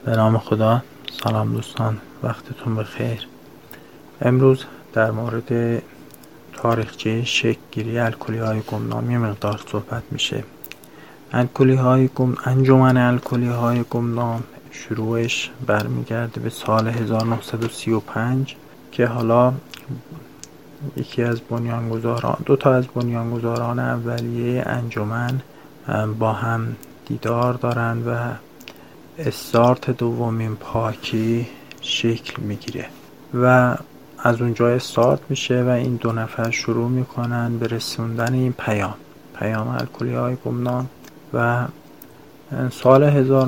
به نام خدا. سلام دوستان، وقتتون بخیر. امروز در مورد تاریخچه شکل‌گیری الکلی‌های گمنام یه مقدار صحبت میشه. انجمن الکلی‌های گمنام شروعش برمیگرده به سال 1935 که حالا دو تا از بنیانگذاران اولیه انجمن با هم دیدار دارن و استارت دومین پاکی شکل میگیره و از اونجا استارت میشه و این دو نفر شروع میکنن به رسوندن این پیام الکلی‌های گمنام. و سال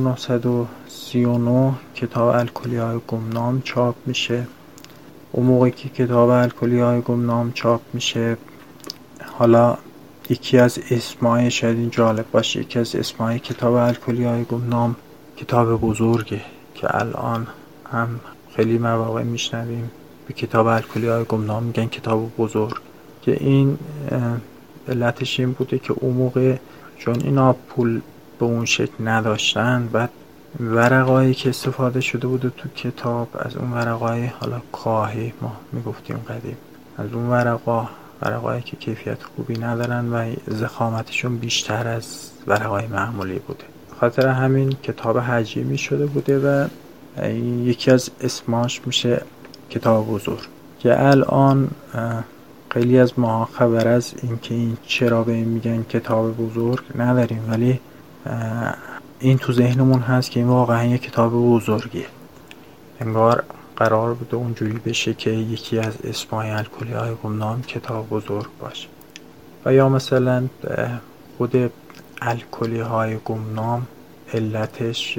1939 کتاب الکلی‌های گمنام چاپ میشه. اون موقع که کتاب الکلی‌های گمنام چاپ میشه، حالا یکی از اسمای، شاید این جالب باشه، یکی از اسمای کتاب الکلی‌های گمنام کتاب بزرگه که الان هم خیلی مواقع میشنویم به کتاب الکلی‌های گمنام میگن کتاب بزرگ، که این علتش این بوده که اون موقع چون اینا پول به اون شکل نداشتن، بعد ورقایی که استفاده شده بوده تو کتاب از اون ورقای حالا کاهی ما میگفتیم قدیم، از اون ورقایی که کیفیت خوبی ندارن و ضخامتشون بیشتر از ورقای معمولی بوده، خاطر همین کتاب حجمی شده بوده و یکی از اسماش میشه کتاب بزرگ، که الان خیلی از ما خبر از این که این چرا به این میگن کتاب بزرگ نداریم، ولی این تو ذهنمون هست که این واقعا یک کتاب بزرگیه. انگار قرار بوده اونجوری بشه که یکی از اسمای الکلی‌های گمنام کتاب بزرگ باشه. و یا مثلا خود الکلی‌های گمنام علتش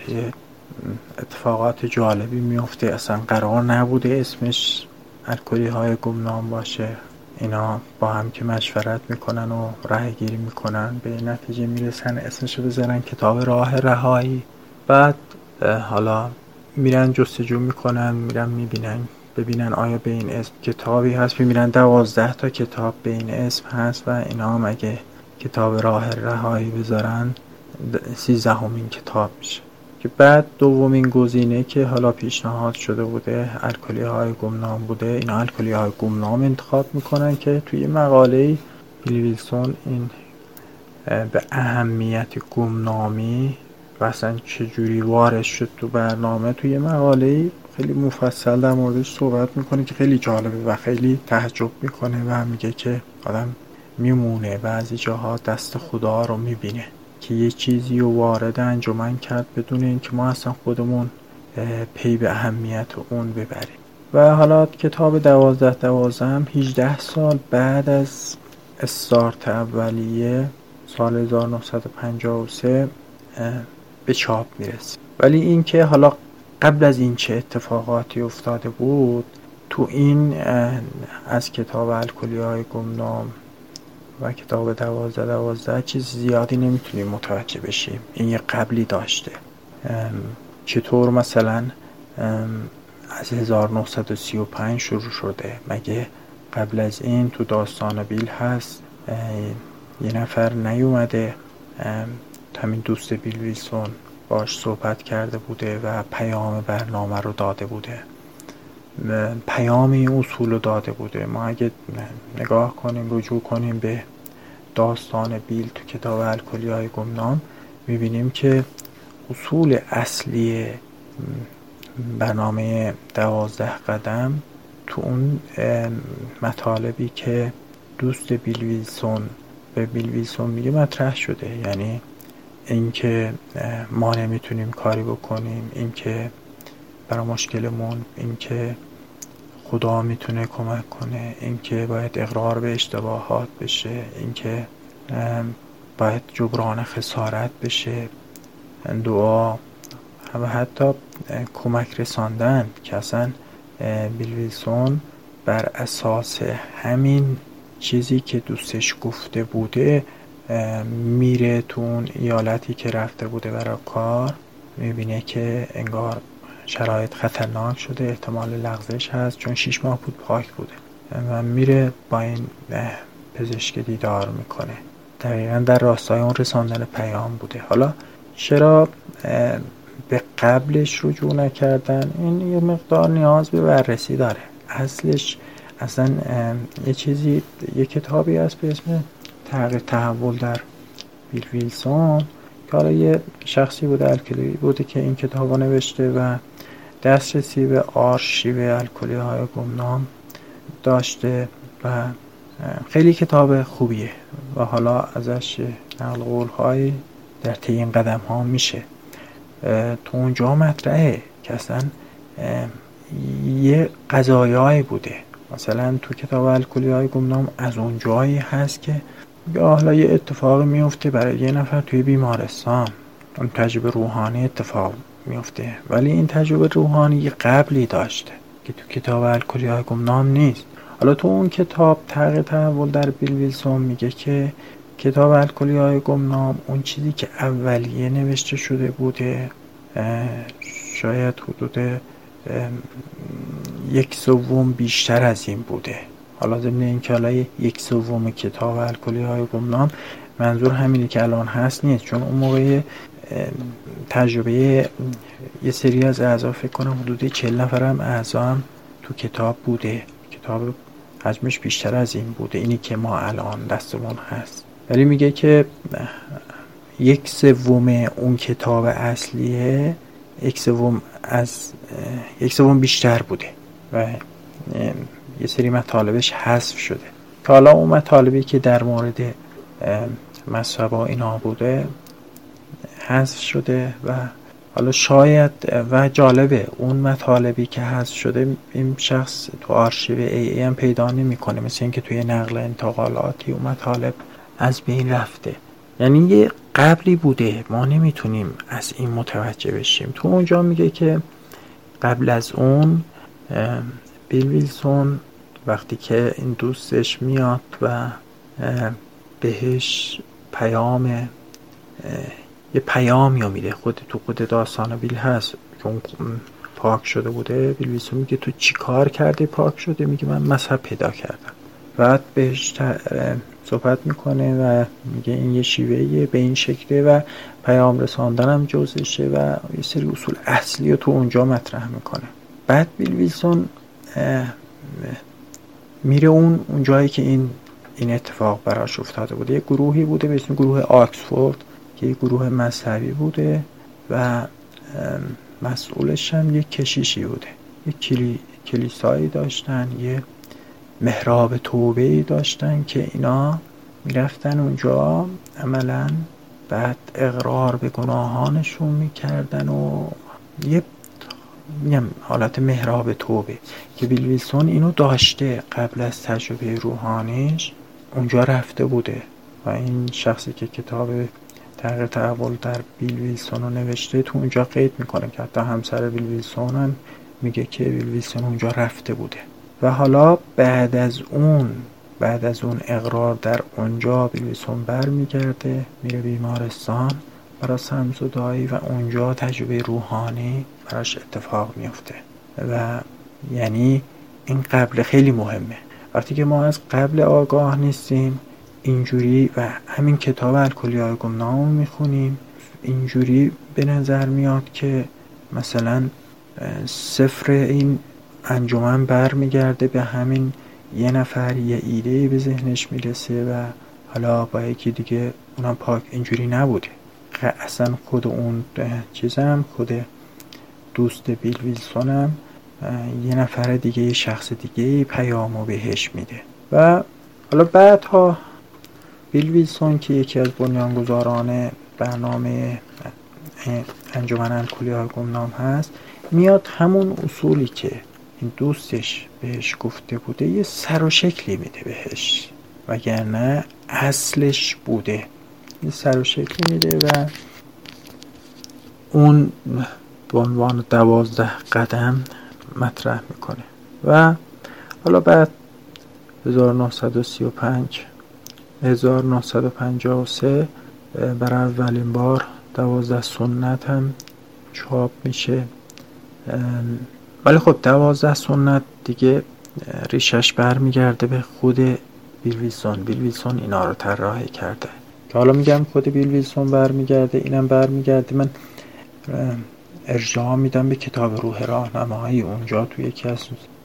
اتفاقات جالبی میفته، اصلا قرار نبوده اسمش الکلی‌های گمنام باشه. اینا با هم که مشورت میکنن و راه گیری میکنن به نتیجه میرسن اسمشو بذارن کتاب راه رهایی. بعد حالا میرن جستجو میکنن، میرن ببینن آیا به این اسم کتابی هست، میرن 12 تا کتاب به این اسم هست و اینا هم اگه کتاب راه رهایی بذارن 13مین کتاب میشه. که بعد دومین گزینه که حالا پیشنهاد شده بوده الکلی‌های گمنام بوده. اینا الکلی‌های گمنام انتخاب میکنن که توی مقاله بیل ویلسون این به اهمیت گمنامی و اصلا چجوری وارد شد تو برنامه، توی مقاله خیلی مفصل در موردش صحبت میکنه که خیلی جالبه و خیلی تعجب میکنه و میگه که آدم میمونه بعضی جاها دست خدا رو میبینه که یه چیزی رو وارد انجمن کرد بدون اینکه ما اصلا خودمون پی به اهمیت اون ببریم. و حالا کتاب 12 هم 18 سال بعد از استارت اولیه سال 1953 به چاپ میرسه. ولی این که حالا قبل از این چه اتفاقاتی افتاده بود تو این از کتاب الکلی‌های گمنام و کتاب 12 چیز زیادی نمیتونیم متوجه بشیم. این یه قبلی داشته. چطور مثلا از 1935 شروع شده؟ مگه قبل از این تو داستان بیل هست یه نفر نیومده همین دوست بیل ویلسون باش صحبت کرده بوده و پیام برنامه رو داده بوده، پیام این اصول رو داده بوده؟ ما اگه نگاه کنیم، رجوع کنیم به داستان بیل تو کتاب الکلی‌های گمنام، میبینیم که اصول اصلی برنامه 12 قدم تو اون مطالبی که دوست بیل ویلسون به بیل ویلسون میگه مطرح شده. یعنی اینکه ما نمیتونیم کاری بکنیم، اینکه برای مشکلمون، اینکه خدا میتونه کمک کنه، اینکه باید اقرار به اشتباهات بشه، اینکه باید جبران خسارت بشه، دعا و حتی کمک رساندن، که اصلا بیل ویلسون بر اساس همین چیزی که دوستش گفته بوده میره تو اون ایالتی که رفته بوده برای کار، میبینه که انگار شرایط خطرناک شده، احتمال لغزش هست، چون 6 ماه بود پاک بوده و میره با این پزشک دیدار میکنه. دقیقا در راستای اون رساندن پیام بوده. حالا چرا به قبلش رجوع نکردن، این یه مقدار نیاز به بررسی داره. اصلش اصلا یه کتابی هست به اسم تغییر تحول در بیل ویلسون که حالا یه شخصی بوده که این کتابو نوشته و دسترسی به آرشیو الکلی های گمنام داشته و خیلی کتاب خوبیه و حالا ازش نقل قول های در طی این قدم ها میشه. تو اونجا مطرحه که اصلا یه قضایایی بوده، مثلا تو کتاب الکلی های گمنام از اون جایی هست که حالا یه اتفاق میفته برای یه نفر توی بیمارستان، اون تجربه روحانی اتفاق میفته، ولی این تجربه روحانی یه قبلی داشته که تو کتاب الکلی های گمنام نیست. حالا تو اون کتاب تغییر تحول در بیل ویلسون میگه که کتاب الکلی های گمنام اون چیزی که اولیه نوشته شده بوده شاید حدود 1/3 بیشتر از این بوده. حالا ضمن اینکه حالا 1/3 کتاب الکلی های گمنام منظور همینی که الان هست نیست، چون اون موقع تجربه یه سری از اعضا فکر کنم حدود 40 نفر هم اعضا هم تو کتاب بوده. کتاب حجمش بیشتر از این بوده، اینی که ما الان دستمون هست، ولی میگه که 1/3 اون کتاب اصلیه 1/3 بیشتر بوده و یه سری مطالبش حذف شده که حالا اون مطالبی که در مورد مذهب اینا بوده حذف شده و حالا شاید و جالبه اون مطالبی که حذف شده این شخص تو آرشیو ای هم پیدا نمی‌کنه، مثل اینکه توی نقل انتقالاتی اون مطالب از بین رفته. یعنی یه قبلی بوده، ما نمیتونیم از این متوجه بشیم. تو اونجا میگه که قبل از اون بیل ویلسون وقتی که این دوستش میاد و بهش یه پیامی رو میده، خود داستان بیل هست چون پاک شده بوده. بیل ویلسون میگه تو چی کار کردی پاک شده؟ میگه من مذهب پیدا کردم. بعد بهش صحبت میکنه و میگه این یه شیوهیه به این شکله و پیام رساندن هم جزشه و یه سری اصول اصلی رو تو اونجا مطرح میکنه. بعد بیل ویلسون میره اون جایی که این اتفاق براش افتاده بوده. یه گروهی بوده به اسم گروه آکسفورد که یه گروه مذهبی بوده و مسئولش هم یه کشیشی بوده. یه کلیسایی داشتن، یه محراب توبه‌ای داشتن که اینا میرفتن اونجا عملاً بعد اقرار به گناهانشون میکردن و یه حالت محراب توبه که بیل ویلسون اینو داشته قبل از تجربه روحانیش اونجا رفته بوده و این شخصی که کتاب تغییر تحول در بیل ویلسون رو نوشته تو اونجا قید میکنه که حتی همسر بیل ویلسون هم میگه که بیل ویلسون اونجا رفته بوده و حالا بعد از اون اقرار در اونجا بیل ویلسون برمیگرده میره بیمارستان برای سمزدایی و اونجا تجربه روحانی براش اتفاق میفته و یعنی این قبل خیلی مهمه. وقتی که ما از قبل آگاه نیستیم اینجوری و همین کتاب الکلی های گمنام میخونیم اینجوری به نظر میاد که مثلا صفر این انجمن برمیگرده به همین یه نفر یه ایده به ذهنش میرسه و حالا با یکی دیگه اونم پاک. اینجوری نبوده اصلا. خود اون چیزم خود دوست بیل ویلسون هم یه نفر دیگه یه شخص دیگه پیامو بهش میده و حالا بعدها بیل ویلسون که یکی از بنیانگذاران برنامه انجمن الکلی های گمنام هست میاد همون اصولی که این دوستش بهش گفته بوده یه سر و شکلی میده بهش، وگرنه اصلش بوده. یه سر و شکلی میده و اون به عنوان 12 قدم مطرح میکنه و حالا بعد 1953 برای اولین بار 12 سنت هم چاپ میشه. ولی خب 12 سنت دیگه ریشش برمیگرده به خود بیل ویلسون اینا رو طراحی کرده که حالا میگم خود بیل ویلسون برمیگرده اینم برمیگرده. من ارجاع میدم به کتاب روح راهنمایی. اونجا توی یکی از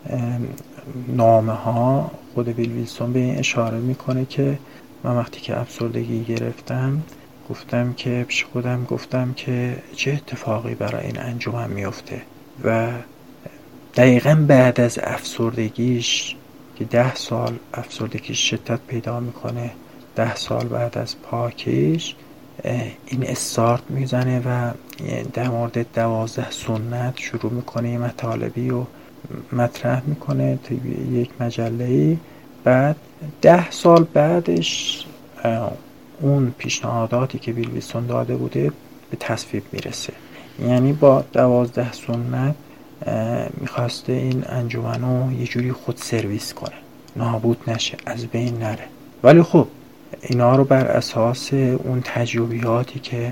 نامه ها خود بیل ویلسون به این اشاره میکنه که من وقتی که افسردگی گرفتم گفتم که پیش خودم گفتم که چه اتفاقی برای این انجمن میفته و دقیقاً بعد از افسردگیش که 10 سال افسردگیش شدت پیدا میکنه، 10 سال بعد از پاکیش این استارت میزنه و در مورد 12 سنت شروع میکنه مطالبی و مطرح میکنه توی یک مجله‌ای. بعد 10 سال بعدش اون پیشنهاداتی که بیل ویلسون داده بوده به تصویب میرسه. یعنی با 12 سنت میخواسته این انجمنو یه جوری خود سرویس کنه، نابود نشه، از بین نره. ولی خب اینا رو بر اساس اون تجربیاتی که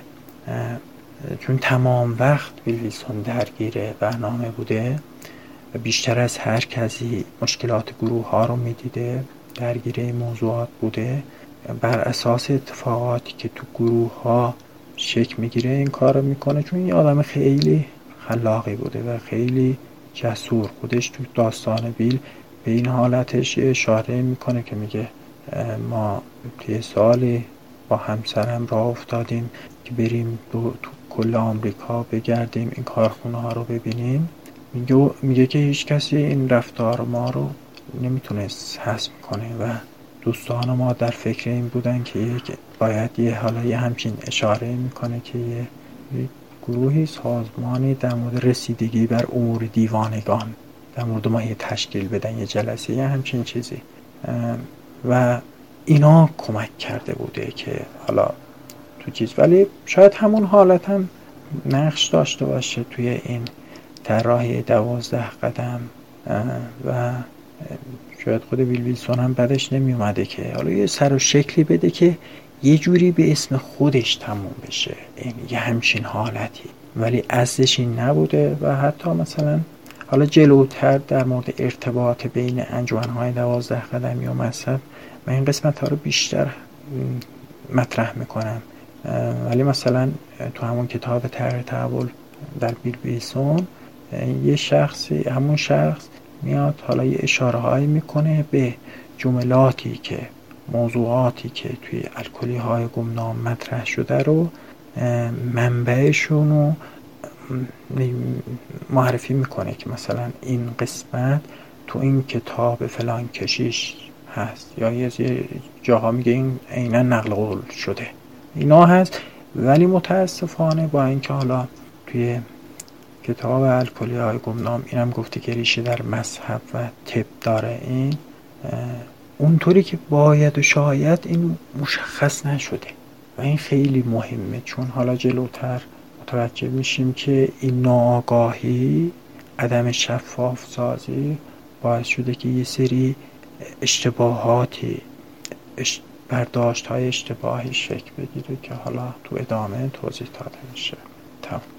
چون تمام وقت بیل ویلسون درگیر برنامه بوده و بیشتر از هر کسی مشکلات گروه ها رو میدیده، درگیر این موضوعات بوده، بر اساس اتفاقاتی که تو گروه ها شکل میگیره این کار رو میکنه. چون این آدم خیلی خلاقی بوده و خیلی جسور. خودش تو داستان بیل به این حالتش اشاره میکنه که میگه ما توی سالی با همسرم راه افتادیم که بریم تو کل آمریکا بگردیم، این کارخونه ها رو ببینیم. میگه که هیچ کسی این رفتار ما رو نمیتونست حذف کنه و دوستان ما در فکر این بودن که باید یه همچین اشاره میکنه که یه گروهی سازمانی در مورد رسیدگی بر امور دیوانگان در مورد ما یه تشکیل بدن، یه جلسه، یه همچین چیزی. و اینا کمک کرده بوده که حالا تو چیز، ولی شاید همون حالت هم نقش داشته باشه توی این طراحی 12 قدم و شاید خود بیل ویلسون هم بعدش نمی اومده که حالا یه سر و شکلی بده که یه جوری به اسم خودش تموم بشه، این یه همچین حالتی. ولی اصلش این نبوده و حتی مثلا حالا جلوتر در مورد ارتباط بین انجمن‌های 12 قدمی و مذهب من این قسمت ها رو بیشتر مطرح میکنم. ولی مثلا تو همون کتاب طرح تحول در بیل ویلسون یه شخصی، همون شخص میاد حالا یه اشاره هایی میکنه به جملاتی که موضوعاتی که توی الکلی های گمنام مطرح شده رو منبعشون رو معرفی میکنه که مثلا این قسمت تو این کتاب فلان کشیش هست یا یه جاها میگه این عیناً نقل قول شده، اینا هست. ولی متاسفانه با اینکه حالا توی کتاب الکلی های گمنام اینم گفته که ریشه در مذهب و طب داره، این اونطوری که باید و شاید این مشخص نشده و این خیلی مهمه. چون حالا جلوتر متوجه میشیم که این ناآگاهی، عدم شفاف سازی باعث شده که یه سری اشتباهاتی، برداشت های اشتباهی شکل بگیره که حالا تو ادامه توضیح داده میشه. تمام.